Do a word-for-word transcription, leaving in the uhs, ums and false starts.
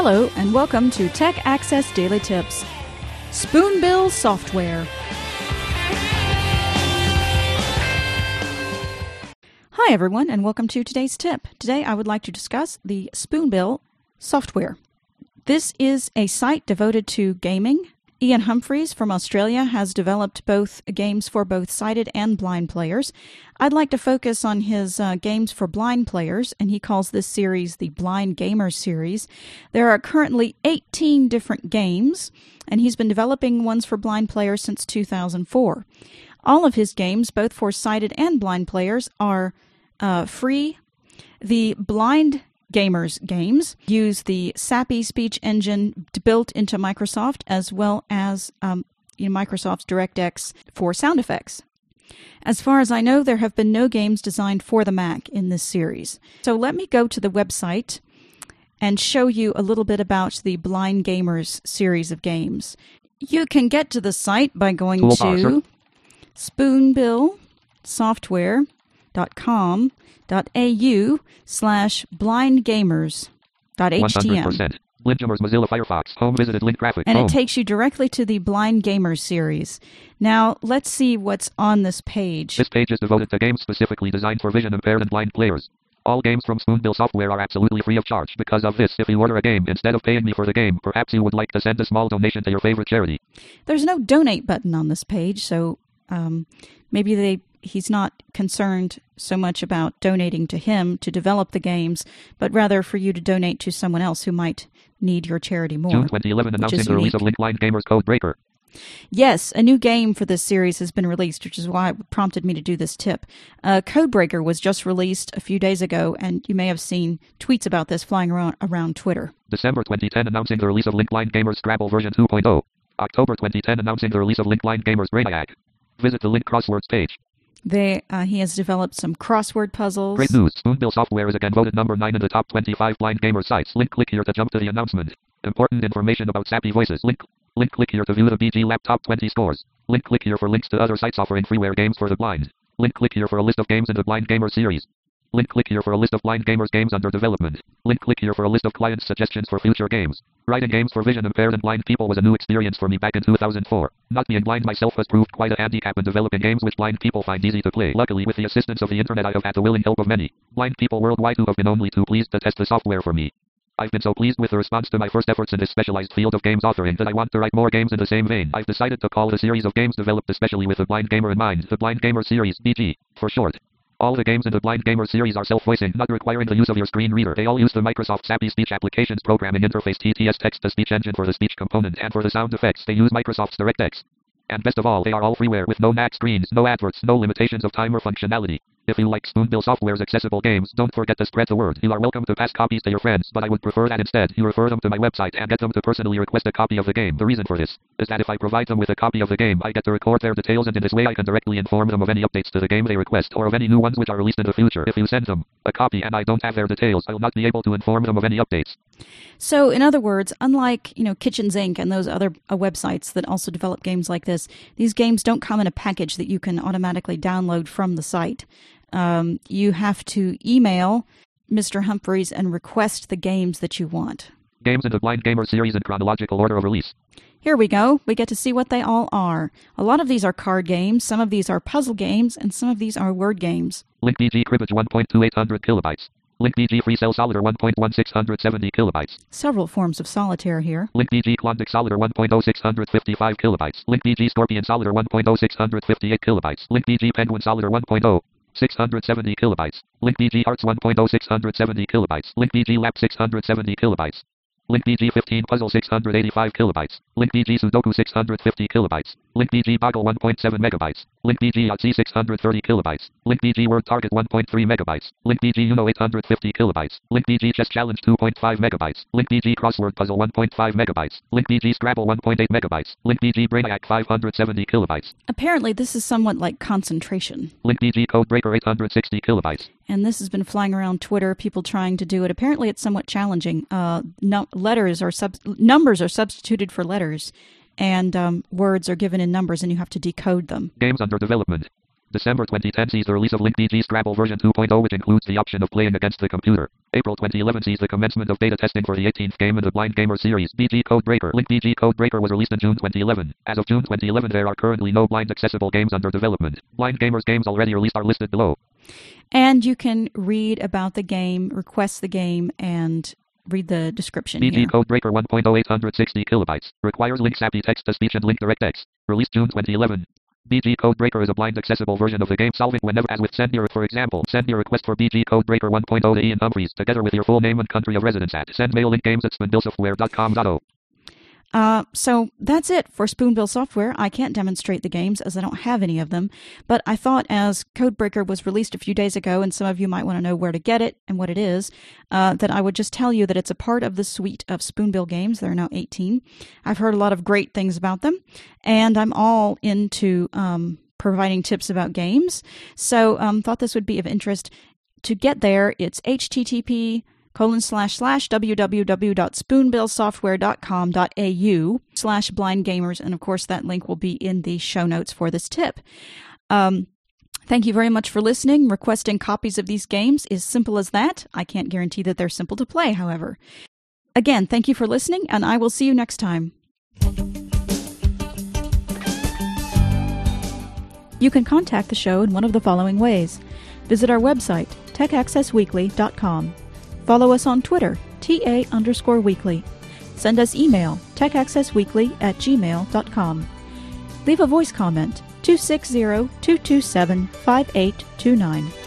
Hello, and welcome to Tech Access Daily Tips. Spoonbill Software. Hi everyone, and welcome to today's tip. Today I would like to discuss the Spoonbill software. This is a site devoted to gaming. Ian Humphreys from Australia has developed both games for both sighted and blind players. I'd like to focus on his uh, games for blind players, and he calls this series the Blind Gamers series. There are currently eighteen different games, and he's been developing ones for blind players since two thousand four. All of his games, both for sighted and blind players, are uh, free. The Blind Gamers games use the Sappy speech engine built into Microsoft, as well as um, you know, Microsoft's DirectX for sound effects. As far as I know, there have been no games designed for the Mac in this series. So let me go to the website and show you a little bit about the Blind Gamers series of games. You can get to the site by going to spoonbill software dot com dot a u slash blindgamers dot h t m. Windjammers Mozilla Firefox. Home visited link graphic. And home. It takes you directly to the Blind Gamers series. Now, let's see what's on this page. This page is devoted to games specifically designed for vision impaired and blind players. All games from Spoonbill Software are absolutely free of charge. Because of this, if you order a game, instead of paying me for the game, perhaps you would like to send a small donation to your favorite charity. There's no donate button on this page, so um, maybe they he's not concerned so much about donating to him to develop the games, but rather for you to donate to someone else who might need your charity more. June twenty eleven announcing the release of Link Blind Gamers Codebreaker. Yes, a new game for this series has been released, which is why it prompted me to do this tip. Uh, Codebreaker was just released a few days ago, and you may have seen tweets about this flying around, around Twitter. December twenty ten announcing the release of Link Blind Gamers Scrabble version two point oh. October twenty ten announcing the release of Link Blind Gamers Brainiac. Visit the Link Crosswords page. They, uh, he has developed some crossword puzzles. Great news. Spoonbill Software is again voted number nine in the top twenty-five blind gamer sites. Link click here to jump to the announcement. Important information about Sappy Voices. Link Link click here to view the B G Lab top twenty scores. Link click here for links to other sites offering freeware games for the blind. Link click here for a list of games in the Blind Gamer series. Link click here for a list of Blind Gamers games under development. Link click here for a list of client suggestions for future games. Writing games for vision impaired and blind people was a new experience for me back in two thousand four. Not being blind myself has proved quite a handicap in developing games which blind people find easy to play. Luckily, with the assistance of the internet, I have had the willing help of many blind people worldwide who have been only too pleased to test the software for me. I've been so pleased with the response to my first efforts in this specialized field of games authoring that I want to write more games in the same vein. I've decided to call the series of games developed especially with the blind gamer in mind the Blind Gamer Series, B G, for short. All the games in the Blind Gamer series are self-voicing, not requiring the use of your screen reader. They all use the Microsoft Sappy Speech Applications Programming Interface T T S text-to-speech engine for the speech component, and for the sound effects they use Microsoft's DirectX. And best of all, they are all freeware with no Mac screens, no adverts, no limitations of time or functionality. If you like Spoonbill Software's accessible games, don't forget to spread the word. You are welcome to pass copies to your friends, but I would prefer that instead you refer them to my website and get them to personally request a copy of the game. The reason for this is that if I provide them with a copy of the game, I get to record their details, and in this way I can directly inform them of any updates to the game they request or of any new ones which are released in the future. If you send them a copy and I don't have their details, I will not be able to inform them of any updates. So, in other words, unlike, you know, Kitchens Incorporated and those other uh, websites that also develop games like this, these games don't come in a package that you can automatically download from the site. Um, you have to email Mister Humphreys and request the games that you want. Games in the Blind Gamer series in chronological order of release. Here we go. We get to see what they all are. A lot of these are card games, some of these are puzzle games, and some of these are word games. Link B G Cribbage one point two eight hundred kilobytes. Link B G Free Cell Solitaire one point one six seventy kilobytes. Several forms of solitaire here. Link B G Klondike Solitaire one point oh six fifty-five kilobytes. Link B G Scorpion Solitaire one point oh six fifty-eight kilobytes. Link B G Penguin Solitaire one point oh six seventy kilobytes. Link B G Hearts one point oh six seventy kilobytes. Link B G Lap six seventy kilobytes. Link B G fifteen Puzzle six eighty-five kilobytes. Link B G Sudoku six fifty kilobytes. Link B G Boggle one point seven megabytes. Link B G Yahtzee six thirty kilobytes. Link B G Word Target one point three megabytes. Link B G Uno eight hundred fifty kilobytes. Link B G Chess Challenge two point five megabytes. Link B G Crossword Puzzle one point five megabytes. Link B G Scrabble one point eight megabytes. Link B G Brainiac five hundred seventy kilobytes. Apparently this is somewhat like concentration. Link B G Codebreaker eight hundred sixty kilobytes. And this has been flying around Twitter, people trying to do it. Apparently it's somewhat challenging. Uh, no, letters are sub- numbers are substituted for letters, and um, words are given in numbers, and you have to decode them. Games under development. December twenty ten sees the release of Link B G Scrabble version two point oh, which includes the option of playing against the computer. April twenty eleven sees the commencement of beta testing for the eighteenth game in the Blind Gamer series, B G Codebreaker. Link B G Codebreaker was released in June twenty eleven. As of June twenty eleven, there are currently no blind accessible games under development. Blind Gamer's games already released are listed below. And you can read about the game, request the game, and read the description B G here. Codebreaker one point oh eight sixty kilobytes. Requires Link S A P I text-to-speech and Link DirectX. Released June twenty eleven. B G Codebreaker is a blind accessible version of the game. Solve it whenever, as with send your, for example. Send your request for B G Codebreaker one point oh to Ian Humphreys, together with your full name and country of residence at sendmail-link-games at spoonbillsoftware dot com. Uh, so that's it for Spoonbill Software. I can't demonstrate the games as I don't have any of them, but I thought as Codebreaker was released a few days ago, and some of you might want to know where to get it and what it is, uh, that I would just tell you that it's a part of the suite of Spoonbill games. There are now eighteen. I've heard a lot of great things about them, and I'm all into um, providing tips about games, so um, thought this would be of interest. To get there, it's H T T P colon slash slash www dot spoonbillsoftware dot com dot a u slash blind gamers, and of course that link will be in the show notes for this tip. Um, thank you very much for listening. Requesting copies of these games is simple as that. I can't guarantee that they're simple to play, however. Again, thank you for listening, and I will see you next time. You can contact the show in one of the following ways. Visit our website, tech access weekly dot com. Follow us on Twitter, T A underscore weekly. Send us email, techaccessweekly at gmail dot com. Leave a voice comment, two six zero, two two seven, five eight two nine.